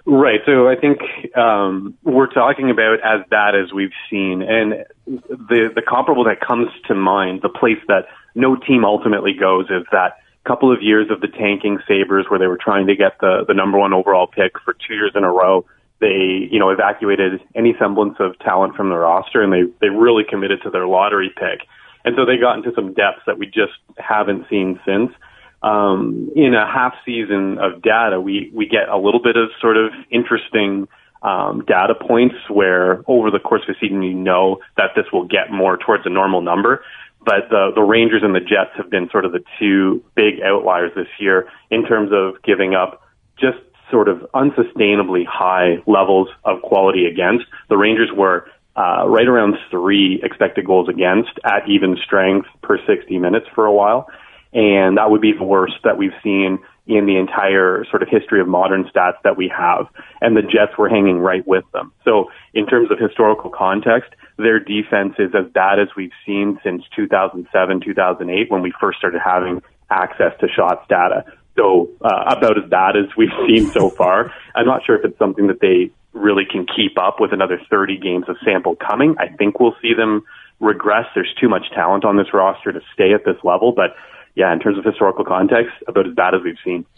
Right. So I think we're talking about as bad as we've seen. And the comparable that comes to mind, the place that no team ultimately goes, is that couple of years of the tanking Sabres where they were trying to get the number one overall pick for 2 years in a row. They, evacuated any semblance of talent from the roster, and they really committed to their lottery pick. And so they got into some depths that we just haven't seen since. In a half season of data, we get a little bit of sort of interesting data points where over the course of the season, that this will get more towards a normal number. But the Rangers and the Jets have been sort of the two big outliers this year in terms of giving up just sort of unsustainably high levels of quality against. The Rangers were right around 3 expected goals against at even strength per 60 minutes for a while. And that would be the worst that we've seen in the entire sort of history of modern stats that we have. And the Jets were hanging right with them. So in terms of historical context, their defense is as bad as we've seen since 2007, 2008, when we first started having access to shots data. So about as bad as we've seen so far. I'm not sure if it's something that they really can keep up with another 30 games of sample coming. I think we'll see them regress. There's too much talent on this roster to stay at this level. But yeah, in terms of historical context, about as bad as we've seen.